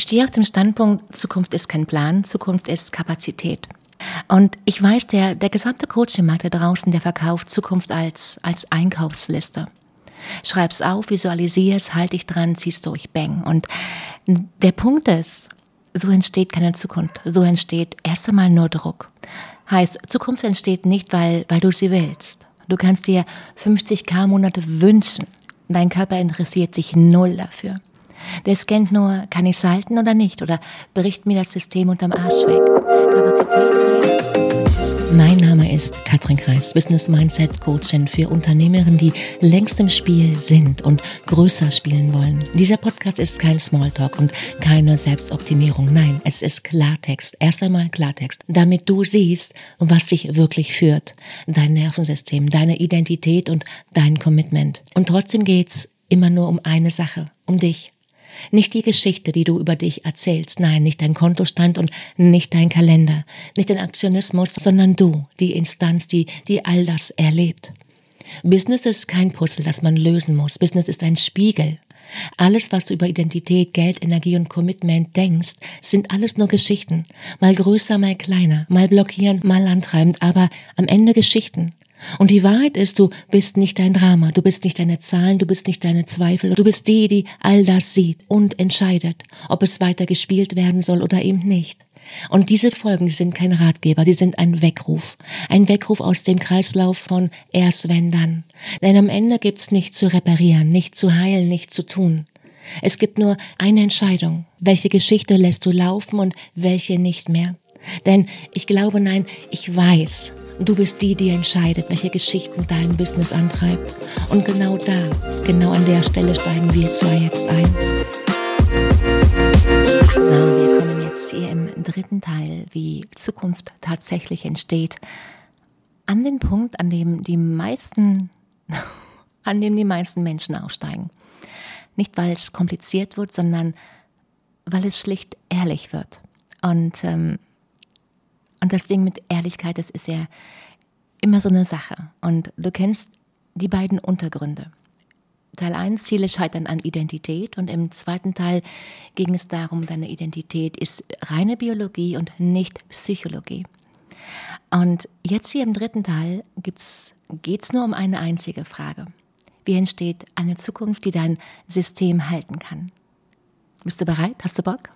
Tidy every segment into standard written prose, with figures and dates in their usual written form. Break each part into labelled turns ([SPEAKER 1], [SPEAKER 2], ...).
[SPEAKER 1] stehe auf dem Standpunkt, Zukunft ist kein Plan, Zukunft ist Kapazität. Und ich weiß, der gesamte Coaching-Markt da draußen, der verkauft Zukunft als Einkaufsliste. Schreib's auf, visualisier's, halt dich dran, zieh's durch, bang. Und der Punkt ist, so entsteht keine Zukunft. So entsteht erst einmal nur Druck. Heißt, Zukunft entsteht nicht, weil du sie willst. Du kannst dir 50.000 Monate wünschen. Dein Körper interessiert sich null dafür. Der scannt nur, kann ich es halten oder nicht? Oder bricht mir das System unterm Arsch weg? Kapazität heißt... Mein Name ist Katrin Kreis, Business Mindset Coachin für Unternehmerinnen, die längst im Spiel sind und größer spielen wollen. Dieser Podcast ist kein Smalltalk und keine Selbstoptimierung. Nein, es ist Klartext. Erst einmal Klartext, damit du siehst, was dich wirklich führt. Dein Nervensystem, deine Identität und dein Commitment. Und trotzdem geht's immer nur um eine Sache, um dich. Nicht die Geschichte, die du über dich erzählst, nein, nicht dein Kontostand und nicht dein Kalender, nicht dein Aktionismus, sondern du, die Instanz, die all das erlebt. Business ist kein Puzzle, das man lösen muss. Business ist ein Spiegel. Alles, was du über Identität, Geld, Energie und Commitment denkst, sind alles nur Geschichten. Mal größer, mal kleiner, mal blockierend, mal antreibend, aber am Ende Geschichten. Und die Wahrheit ist, du bist nicht dein Drama, du bist nicht deine Zahlen, du bist nicht deine Zweifel, du bist die all das sieht und entscheidet, ob es weiter gespielt werden soll oder eben nicht. Und diese Folgen, die sind kein Ratgeber, die sind ein Weckruf aus dem Kreislauf von erst wenn dann. Denn am Ende gibt's nichts zu reparieren, nichts zu heilen, nichts zu tun. Es gibt nur eine Entscheidung, welche Geschichte lässt du laufen und welche nicht mehr. Denn ich glaube, nein, ich weiß, du bist die entscheidet, welche Geschichten dein Business antreibt. Und genau an der Stelle steigen wir zwei jetzt ein. So, wir kommen jetzt hier im dritten Teil, wie Zukunft tatsächlich entsteht, an den Punkt, an dem die meisten Menschen aussteigen. Nicht, weil es kompliziert wird, sondern weil es schlicht ehrlich wird. Und das Ding mit Ehrlichkeit, das ist ja immer so eine Sache. Und du kennst die beiden Untergründe. Teil 1, Ziele scheitern an Identität. Und im zweiten Teil ging es darum, deine Identität ist reine Biologie und nicht Psychologie. Und jetzt hier im dritten Teil geht's nur um eine einzige Frage. Wie entsteht eine Zukunft, die dein System halten kann? Bist du bereit? Hast du Bock?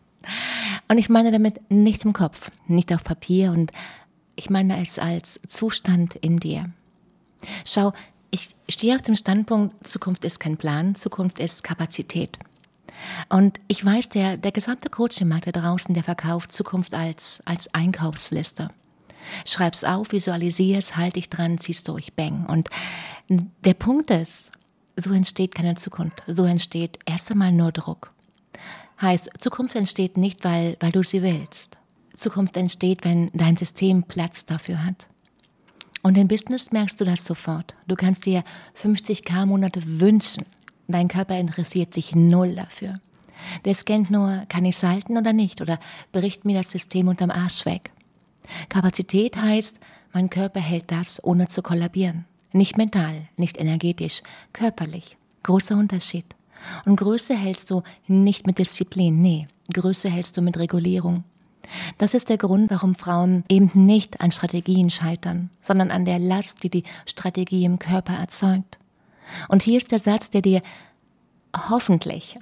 [SPEAKER 1] Und ich meine damit nicht im Kopf, nicht auf Papier, und ich meine es als Zustand in dir. Schau, ich stehe auf dem Standpunkt, Zukunft ist kein Plan, Zukunft ist Kapazität. Und ich weiß, der gesamte Coaching-Markt da draußen, der verkauft Zukunft als Einkaufsliste. Schreib's auf, visualisier's, halt dich dran, zieh's durch, bang. Und der Punkt ist, so entsteht keine Zukunft, so entsteht erst einmal nur Druck. Heißt, Zukunft entsteht nicht, weil du sie willst. Zukunft entsteht, wenn dein System Platz dafür hat. Und im Business merkst du das sofort. Du kannst dir 50.000 Monate wünschen. Dein Körper interessiert sich null dafür. Der scannt nur, kann ich es halten oder nicht? Oder bricht mir das System unterm Arsch weg? Kapazität heißt, mein Körper hält das, ohne zu kollabieren. Nicht mental, nicht energetisch, körperlich. Großer Unterschied. Und Größe hältst du nicht mit Disziplin, nee, Größe hältst du mit Regulierung. Das ist der Grund, warum Frauen eben nicht an Strategien scheitern, sondern an der Last, die die Strategie im Körper erzeugt. Und hier ist der Satz, der dir hoffentlich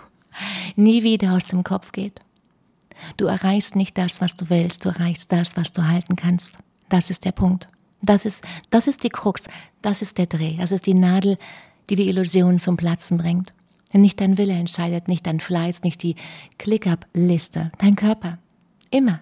[SPEAKER 1] nie wieder aus dem Kopf geht. Du erreichst nicht das, was du willst, du erreichst das, was du halten kannst. Das ist der Punkt. Das ist die Krux, das ist der Dreh, das ist die Nadel, die die Illusion zum Platzen bringt. Nicht dein Wille entscheidet, nicht dein Fleiß, nicht die Click-up-Liste, dein Körper. Immer.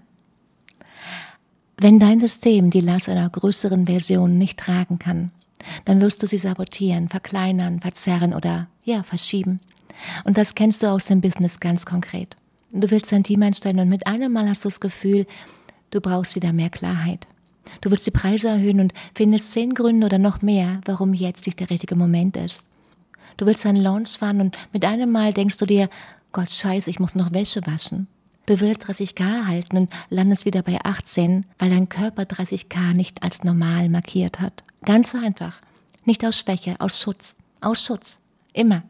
[SPEAKER 1] Wenn dein System die Last einer größeren Version nicht tragen kann, dann wirst du sie sabotieren, verkleinern, verzerren oder verschieben. Und das kennst du aus dem Business ganz konkret. Du willst dein Team einstellen und mit einem Mal hast du das Gefühl, du brauchst wieder mehr Klarheit. Du willst die Preise erhöhen und findest 10 Gründe oder noch mehr, warum jetzt nicht der richtige Moment ist. Du willst einen Launch fahren und mit einem Mal denkst du dir, Gott scheiße, ich muss noch Wäsche waschen. Du willst 30.000 erhalten und landest wieder bei 18, weil dein Körper 30.000 nicht als normal markiert hat. Ganz einfach. Nicht aus Schwäche, aus Schutz. Aus Schutz. Immer.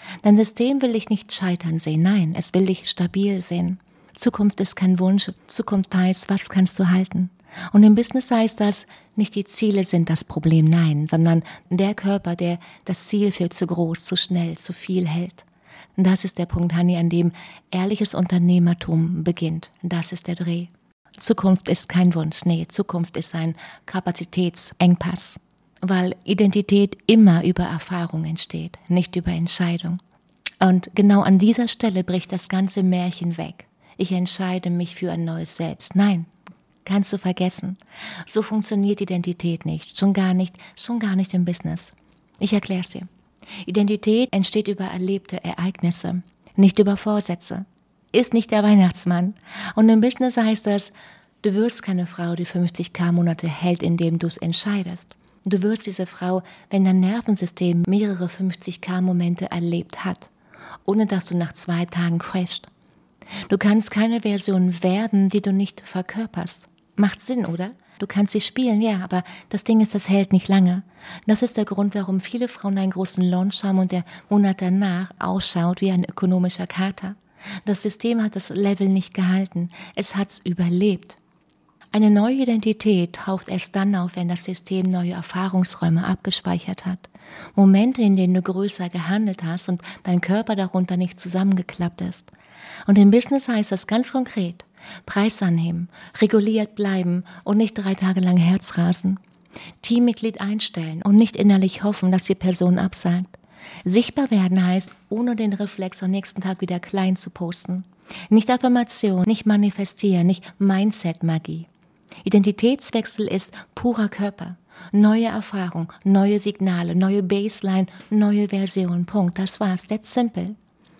[SPEAKER 1] Dein System will dich nicht scheitern sehen, nein, es will dich stabil sehen. Zukunft ist kein Wunsch, Zukunft heißt, was kannst du halten? Und im Business heißt das, nicht die Ziele sind das Problem, nein, sondern der Körper, der das Ziel für zu groß, zu schnell, zu viel hält. Das ist der Punkt, Hanni, an dem ehrliches Unternehmertum beginnt. Das ist der Dreh. Zukunft ist kein Wunsch, nee, Zukunft ist ein Kapazitätsengpass, weil Identität immer über Erfahrung entsteht, nicht über Entscheidung. Und genau an dieser Stelle bricht das ganze Märchen weg. Ich entscheide mich für ein neues Selbst. Nein, kannst du vergessen. So funktioniert Identität nicht, schon gar nicht im Business. Ich erkläre es dir. Identität entsteht über erlebte Ereignisse, nicht über Vorsätze. Ist nicht der Weihnachtsmann. Und im Business heißt das, du wirst keine Frau, die 50.000 Monate hält, indem du es entscheidest. Du wirst diese Frau, wenn dein Nervensystem mehrere 50.000 Momente erlebt hat, ohne dass du nach 2 Tagen crashst. Du kannst keine Version werden, die du nicht verkörperst. Macht Sinn, oder? Du kannst sie spielen, ja, aber das Ding ist, das hält nicht lange. Das ist der Grund, warum viele Frauen einen großen Launch haben und der Monat danach ausschaut wie ein ökonomischer Kater. Das System hat das Level nicht gehalten. Es hat's überlebt. Eine neue Identität taucht erst dann auf, wenn das System neue Erfahrungsräume abgespeichert hat. Momente, in denen du größer gehandelt hast und dein Körper darunter nicht zusammengeklappt ist. Und im Business heißt das ganz konkret, Preis anheben, reguliert bleiben und nicht 3 Tage lang Herzrasen. Teammitglied einstellen und nicht innerlich hoffen, dass die Person absagt. Sichtbar werden heißt, ohne den Reflex am nächsten Tag wieder klein zu posten. Nicht Affirmation, nicht manifestieren, nicht Mindset-Magie. Identitätswechsel ist purer Körper. Neue Erfahrung, neue Signale, neue Baseline, neue Version. Punkt. Das war's. That's simple.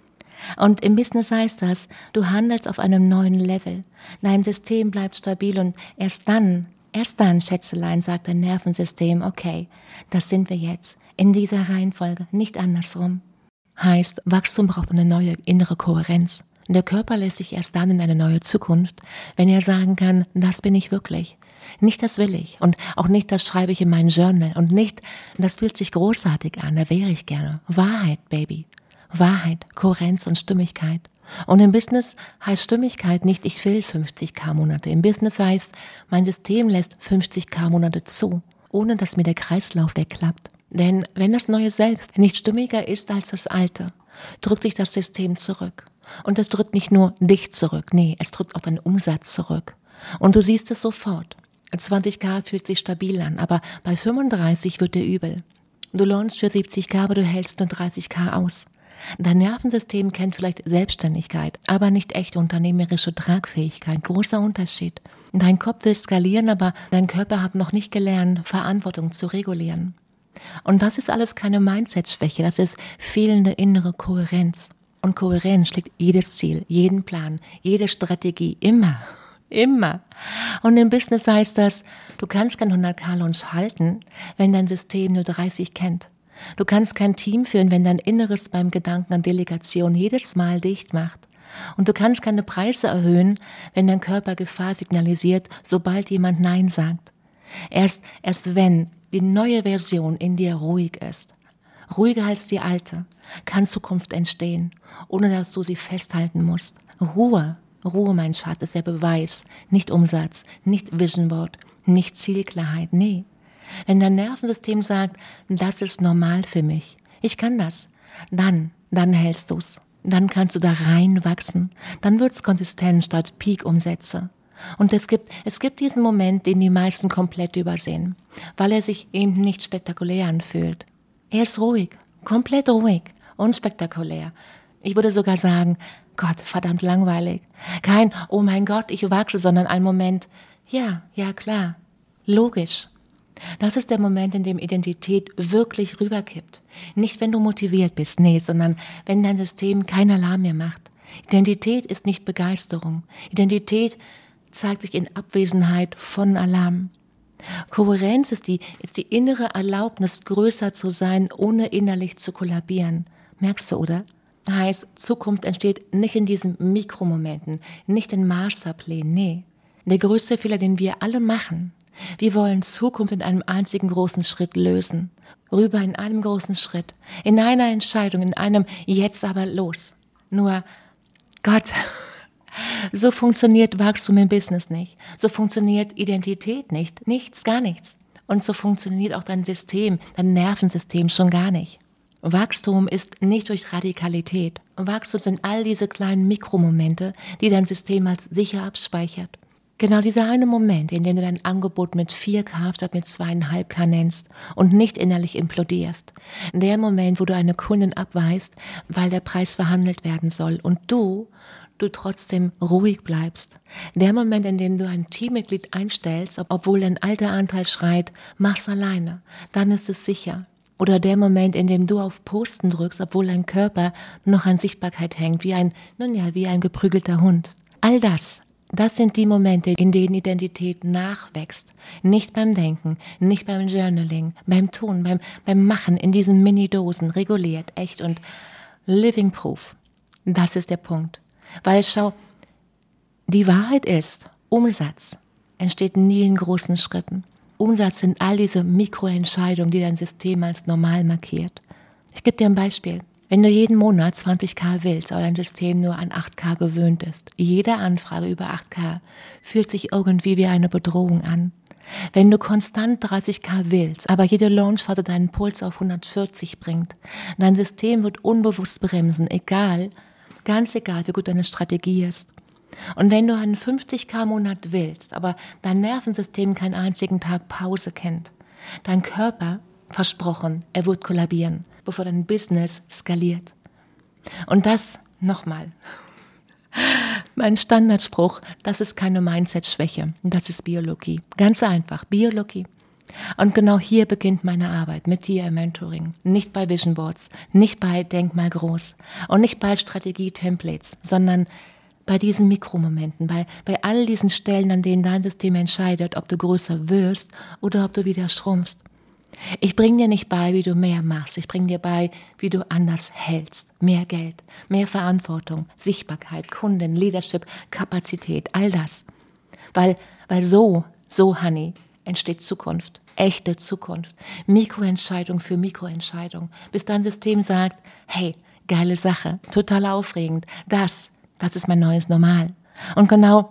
[SPEAKER 1] Und im Business heißt das, du handelst auf einem neuen Level. Dein System bleibt stabil und erst dann, Schätzelein, sagt dein Nervensystem, okay, das sind wir jetzt. In dieser Reihenfolge, nicht andersrum. Heißt, Wachstum braucht eine neue innere Kohärenz. Der Körper lässt sich erst dann in eine neue Zukunft, wenn er sagen kann, das bin ich wirklich. Nicht das will ich und auch nicht das schreibe ich in mein Journal und nicht, das fühlt sich großartig an, da wäre ich gerne. Wahrheit, Baby. Wahrheit, Kohärenz und Stimmigkeit. Und im Business heißt Stimmigkeit nicht, ich will 50.000 Monate. Im Business heißt, mein System lässt 50.000 Monate zu, ohne dass mir der Kreislauf wegklappt. Denn wenn das neue Selbst nicht stimmiger ist als das alte, drückt sich das System zurück. Und es drückt nicht nur dich zurück, nee, es drückt auch deinen Umsatz zurück. Und du siehst es sofort. 20.000 fühlt sich stabil an, aber bei 35 wird dir übel. Du launchst für 70.000, aber du hältst nur 30.000 aus. Dein Nervensystem kennt vielleicht Selbstständigkeit, aber nicht echte unternehmerische Tragfähigkeit. Großer Unterschied. Dein Kopf will skalieren, aber dein Körper hat noch nicht gelernt, Verantwortung zu regulieren. Und das ist alles keine Mindset-Schwäche, das ist fehlende innere Kohärenz. Und Kohärenz schlägt jedes Ziel, jeden Plan, jede Strategie, immer. Immer. Und im Business heißt das, du kannst kein 100.000 Launch halten, wenn dein System nur 30 kennt. Du kannst kein Team führen, wenn dein Inneres beim Gedanken an Delegation jedes Mal dicht macht. Und du kannst keine Preise erhöhen, wenn dein Körper Gefahr signalisiert, sobald jemand Nein sagt. Erst wenn die neue Version in dir ruhig ist, ruhiger als die alte, kann Zukunft entstehen, ohne dass du sie festhalten musst. Ruhe, mein Schatz, ist der Beweis, nicht Umsatz, nicht Vision Board, nicht Zielklarheit, nee. Wenn dein Nervensystem sagt, das ist normal für mich, ich kann das, dann hältst du's. Dann kannst du da reinwachsen. Dann wird's konsistent statt Peak-Umsätze. Und es gibt diesen Moment, den die meisten komplett übersehen, weil er sich eben nicht spektakulär anfühlt. Er ist ruhig, komplett ruhig, unspektakulär. Ich würde sogar sagen, Gott, verdammt langweilig. Kein, oh mein Gott, ich wachse, sondern ein Moment, ja klar, logisch. Das ist der Moment, in dem Identität wirklich rüberkippt. Nicht, wenn du motiviert bist, nee, sondern wenn dein System keinen Alarm mehr macht. Identität ist nicht Begeisterung. Identität zeigt sich in Abwesenheit von Alarm. Kohärenz ist die innere Erlaubnis, größer zu sein, ohne innerlich zu kollabieren. Merkst du, oder? Heißt, Zukunft entsteht nicht in diesen Mikromomenten, nicht in Masterplänen, nee. Der größte Fehler, den wir alle machen, Wir wollen Zukunft in einem einzigen großen Schritt lösen. Rüber in einem großen Schritt, in einer Entscheidung, in einem Jetzt aber los. Nur Gott, so funktioniert Wachstum im Business nicht. So funktioniert Identität nicht. Nichts, gar nichts. Und so funktioniert auch dein System, dein Nervensystem schon gar nicht. Wachstum ist nicht durch Radikalität. Wachstum sind all diese kleinen Mikromomente, die dein System als sicher abspeichert. Genau dieser eine Moment, in dem du dein Angebot mit 4K statt mit 2,5K nennst und nicht innerlich implodierst. Der Moment, wo du eine Kundin abweist, weil der Preis verhandelt werden soll und du trotzdem ruhig bleibst. Der Moment, in dem du ein Teammitglied einstellst, obwohl dein alter Anteil schreit, mach's alleine, dann ist es sicher. Oder der Moment, in dem du auf Posten drückst, obwohl dein Körper noch an Sichtbarkeit hängt, wie ein geprügelter Hund. All das sind die Momente, in denen Identität nachwächst. Nicht beim Denken, nicht beim Journaling, beim Tun, beim Machen in diesen Mini-Dosen, reguliert, echt und living proof. Das ist der Punkt. Weil schau, die Wahrheit ist, Umsatz entsteht nie in großen Schritten. Umsatz sind all diese Mikroentscheidungen, die dein System als normal markiert. Ich gebe dir ein Beispiel. Wenn du jeden Monat 20K willst, aber dein System nur an 8K gewöhnt ist, jede Anfrage über 8K fühlt sich irgendwie wie eine Bedrohung an. Wenn du konstant 30K willst, aber jede Launchphase deinen Puls auf 140 bringt, dein System wird unbewusst bremsen, ganz egal, wie gut deine Strategie ist. Und wenn du einen 50K-Monat willst, aber dein Nervensystem keinen einzigen Tag Pause kennt, dein Körper, versprochen, er wird kollabieren, bevor dein Business skaliert. Und das, nochmal, mein Standardspruch, das ist keine Mindset-Schwäche, das ist Biologie. Ganz einfach, Biologie. Und genau hier beginnt meine Arbeit mit dir im Mentoring. Nicht bei Vision Boards, nicht bei Denk mal groß und nicht bei Strategie-Templates, sondern bei diesen Mikromomenten, bei all diesen Stellen, an denen dein System entscheidet, ob du größer wirst oder ob du wieder schrumpfst. Ich bringe dir nicht bei, wie du mehr machst. Ich bringe dir bei, wie du anders hältst. Mehr Geld, mehr Verantwortung, Sichtbarkeit, Kunden, Leadership, Kapazität, all das. Weil so, Honey, entsteht Zukunft. Echte Zukunft. Mikroentscheidung für Mikroentscheidung. Bis dein System sagt, hey, geile Sache, total aufregend. Das ist mein neues Normal. Und genau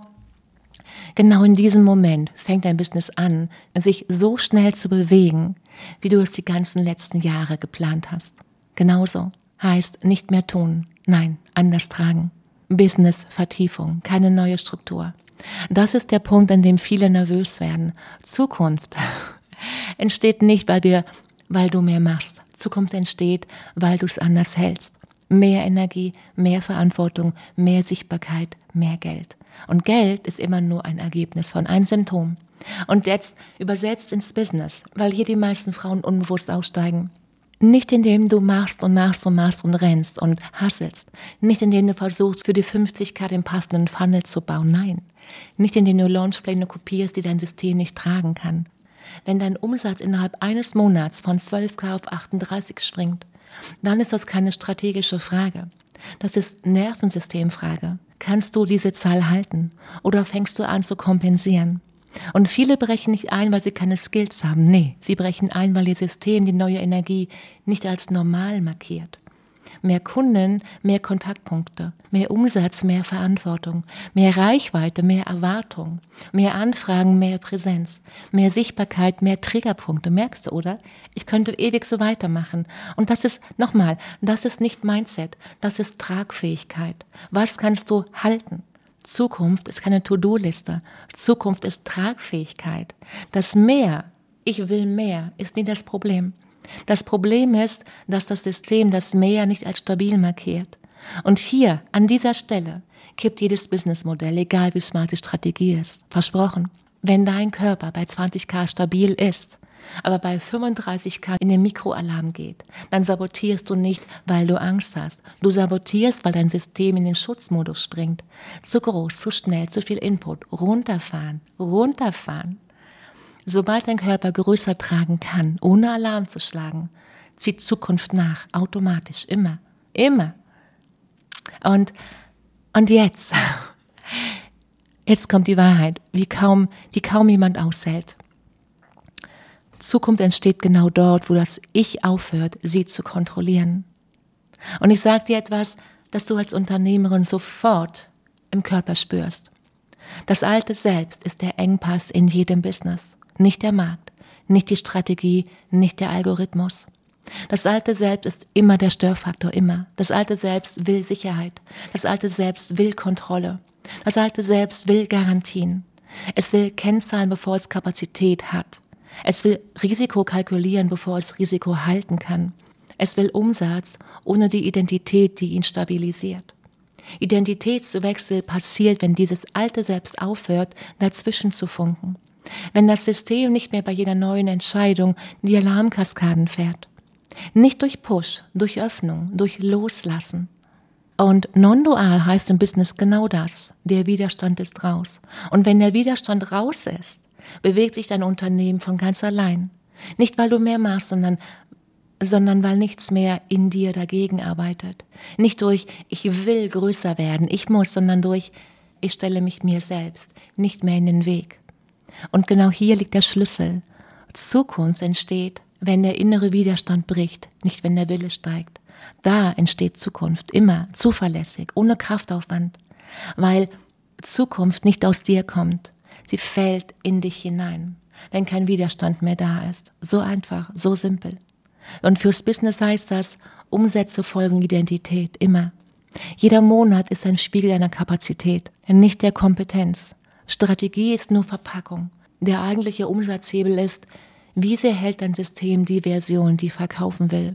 [SPEAKER 1] in diesem Moment fängt dein Business an, sich so schnell zu bewegen, wie du es die ganzen letzten Jahre geplant hast. Genauso heißt nicht mehr tun, nein, anders tragen. Business-Vertiefung, keine neue Struktur. Das ist der Punkt, an dem viele nervös werden. Zukunft entsteht nicht, weil du mehr machst. Zukunft entsteht, weil du es anders hältst. Mehr Energie, mehr Verantwortung, mehr Sichtbarkeit, mehr Geld. Und Geld ist immer nur ein Ergebnis von einem Symptom. Und jetzt übersetzt ins Business, weil hier die meisten Frauen unbewusst aussteigen. Nicht indem du machst und rennst und hustlest. Nicht indem du versuchst, für die 50K den passenden Funnel zu bauen. Nein. Nicht indem du Launchpläne kopierst, die dein System nicht tragen kann. Wenn dein Umsatz innerhalb eines Monats von 12K auf 38 springt, dann ist das keine strategische Frage. Das ist Nervensystemfrage. Kannst du diese Zahl halten oder fängst du an zu kompensieren? Und viele brechen nicht ein, weil sie keine Skills haben. Nee, sie brechen ein, weil ihr System die neue Energie nicht als normal markiert. Mehr Kunden, mehr Kontaktpunkte, mehr Umsatz, mehr Verantwortung, mehr Reichweite, mehr Erwartung, mehr Anfragen, mehr Präsenz, mehr Sichtbarkeit, mehr Triggerpunkte. Merkst du, oder? Ich könnte ewig so weitermachen. Und das ist, nochmal, das ist nicht Mindset, das ist Tragfähigkeit. Was kannst du halten? Zukunft ist keine To-Do-Liste. Zukunft ist Tragfähigkeit. Das Mehr, ich will mehr, ist nie das Problem. Das Problem ist, dass das System das Mehr nicht als stabil markiert. Und hier, an dieser Stelle, kippt jedes Businessmodell, egal wie smart die Strategie ist. Versprochen. Wenn dein Körper bei 20K stabil ist, aber bei 35K in den Mikroalarm geht, dann sabotierst du nicht, weil du Angst hast. Du sabotierst, weil dein System in den Schutzmodus springt. Zu groß, zu schnell, zu viel Input. Runterfahren. Sobald dein Körper größer tragen kann, ohne Alarm zu schlagen, zieht Zukunft nach, automatisch, immer. Und jetzt kommt die Wahrheit, die kaum jemand aushält. Zukunft entsteht genau dort, wo das Ich aufhört, sie zu kontrollieren. Und ich sage dir etwas, das du als Unternehmerin sofort im Körper spürst. Das alte Selbst ist der Engpass in jedem Business, nicht der Markt, nicht die Strategie, nicht der Algorithmus. Das alte Selbst ist immer der Störfaktor, immer. Das alte Selbst will Sicherheit. Das alte Selbst will Kontrolle. Das alte Selbst will Garantien. Es will Kennzahlen, bevor es Kapazität hat. Es will Risiko kalkulieren, bevor es Risiko halten kann. Es will Umsatz ohne die Identität, die ihn stabilisiert. Identitätswechsel passiert, wenn dieses alte Selbst aufhört, dazwischen zu funken. Wenn das System nicht mehr bei jeder neuen Entscheidung die Alarmkaskaden fährt. Nicht durch Push, durch Öffnung, durch Loslassen. Und non-dual heißt im Business genau das. Der Widerstand ist raus. Und wenn der Widerstand raus ist, bewegt sich dein Unternehmen von ganz allein. Nicht, weil du mehr machst, sondern weil nichts mehr in dir dagegen arbeitet. Nicht durch, ich will größer werden, ich muss, sondern durch, ich stelle mich mir selbst nicht mehr in den Weg. Und genau hier liegt der Schlüssel. Zukunft entsteht, wenn der innere Widerstand bricht, nicht wenn der Wille steigt. Da entsteht Zukunft, immer zuverlässig, ohne Kraftaufwand, weil Zukunft nicht aus dir kommt. Sie fällt in dich hinein, wenn kein Widerstand mehr da ist. So einfach, so simpel. Und fürs Business heißt das, Umsätze folgen Identität, immer. Jeder Monat ist ein Spiegel deiner Kapazität, nicht der Kompetenz. Strategie ist nur Verpackung. Der eigentliche Umsatzhebel ist, wie sehr hält dein System die Version, die verkaufen will.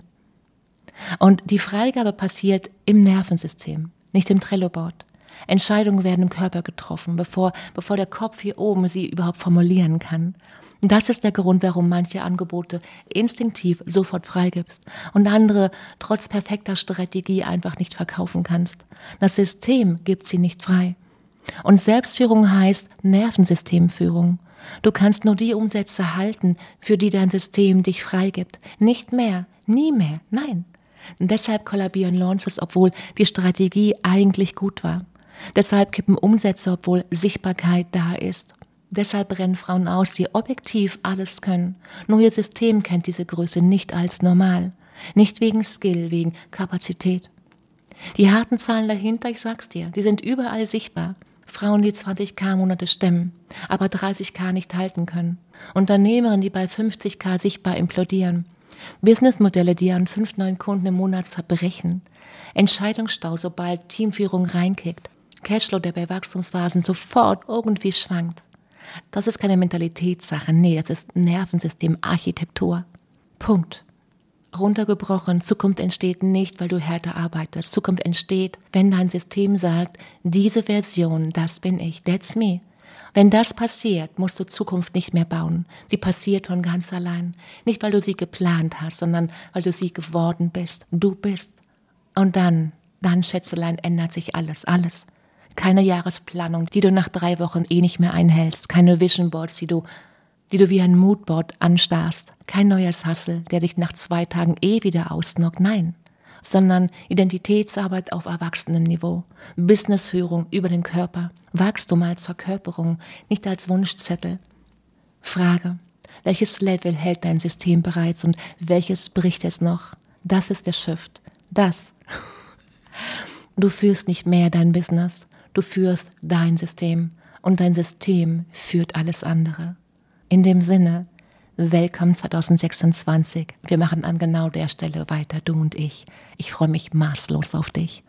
[SPEAKER 1] Und die Freigabe passiert im Nervensystem, nicht im Trello-Board. Entscheidungen werden im Körper getroffen, bevor der Kopf hier oben sie überhaupt formulieren kann. Das ist der Grund, warum manche Angebote instinktiv sofort freigibst und andere trotz perfekter Strategie einfach nicht verkaufen kannst. Das System gibt sie nicht frei. Und Selbstführung heißt Nervensystemführung. Du kannst nur die Umsätze halten, für die dein System dich freigibt. Nicht mehr, nie mehr, nein. Und deshalb kollabieren Launches, obwohl die Strategie eigentlich gut war. Deshalb kippen Umsätze, obwohl Sichtbarkeit da ist. Deshalb brennen Frauen aus, die objektiv alles können. Nur ihr System kennt diese Größe nicht als normal. Nicht wegen Skill, wegen Kapazität. Die harten Zahlen dahinter, ich sag's dir, die sind überall sichtbar. Frauen, die 20.000 Monate stemmen, aber 30.000 nicht halten können. Unternehmerinnen, die bei 50.000 sichtbar implodieren. Businessmodelle, die an 5 neuen Kunden im Monat zerbrechen. Entscheidungsstau, sobald Teamführung reinkickt. Cashflow, der bei Wachstumsphasen sofort irgendwie schwankt. Das ist keine Mentalitätssache, nee, das ist Nervensystemarchitektur. Punkt. Runtergebrochen, Zukunft entsteht nicht, weil du härter arbeitest. Zukunft entsteht, wenn dein System sagt, diese Version, das bin ich, that's me. Wenn das passiert, musst du Zukunft nicht mehr bauen. Sie passiert von ganz allein. Nicht, weil du sie geplant hast, sondern weil du sie geworden bist. Du bist. Und dann, Schätzelein, ändert sich alles, alles. Keine Jahresplanung, die du nach 3 Wochen nicht mehr einhältst. Keine Vision Boards, die du wie ein Moodboard anstarrst. Kein neues Hustle, der dich nach 2 Tagen wieder ausnockt. Nein. Sondern Identitätsarbeit auf Erwachsenenniveau. Businessführung über den Körper. Wachstum als Verkörperung, nicht als Wunschzettel. Frage: Welches Level hält dein System bereits und welches bricht es noch? Das ist der Shift. Das. Du führst nicht mehr dein Business. Du führst dein System und dein System führt alles andere. In dem Sinne, Welcome 2026. Wir machen an genau der Stelle weiter, du und ich. Ich freue mich maßlos auf dich.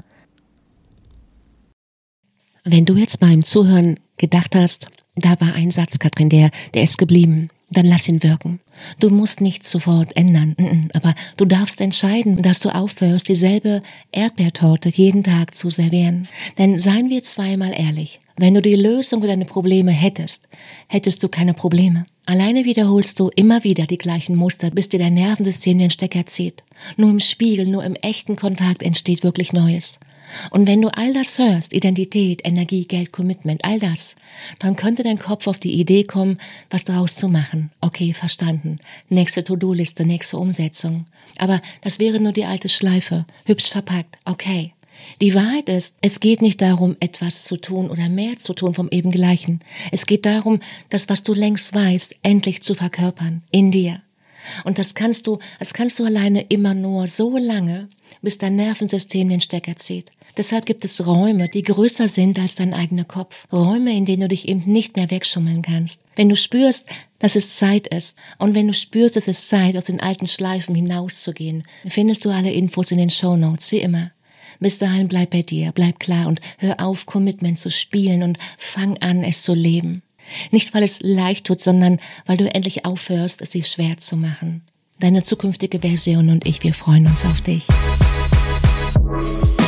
[SPEAKER 1] Wenn du jetzt beim Zuhören gedacht hast, da war ein Satz, Katrin, der ist geblieben, dann lass ihn wirken. Du musst nichts sofort ändern, aber du darfst entscheiden, dass du aufhörst, dieselbe Erdbeertorte jeden Tag zu servieren. Denn seien wir zweimal ehrlich, wenn du die Lösung für deine Probleme hättest du keine Probleme. Alleine wiederholst du immer wieder die gleichen Muster, bis dir dein Nervensystem den Stecker zieht. Nur im Spiegel, nur im echten Kontakt entsteht wirklich Neues. Und wenn du all das hörst, Identität, Energie, Geld, Commitment, all das, dann könnte dein Kopf auf die Idee kommen, was daraus zu machen. Okay, verstanden. Nächste To-Do-Liste, nächste Umsetzung. Aber das wäre nur die alte Schleife, hübsch verpackt. Okay, Die Wahrheit ist, es geht nicht darum, etwas zu tun oder mehr zu tun vom eben Gleichen. Es geht darum, das, was du längst weißt, endlich zu verkörpern, in dir. Und das kannst du alleine immer nur so lange, bis dein Nervensystem den Stecker zieht. Deshalb gibt es Räume, die größer sind als dein eigener Kopf. Räume, in denen du dich eben nicht mehr wegschummeln kannst. Wenn du spürst, dass es Zeit ist und wenn du spürst, dass es Zeit, aus den alten Schleifen hinauszugehen, findest du alle Infos in den Shownotes, wie immer. Bis dahin bleib bei dir, bleib klar und hör auf, Commitment zu spielen und fang an, es zu leben. Nicht, weil es leicht tut, sondern weil du endlich aufhörst, es dir schwer zu machen. Deine zukünftige Version und ich, wir freuen uns auf dich.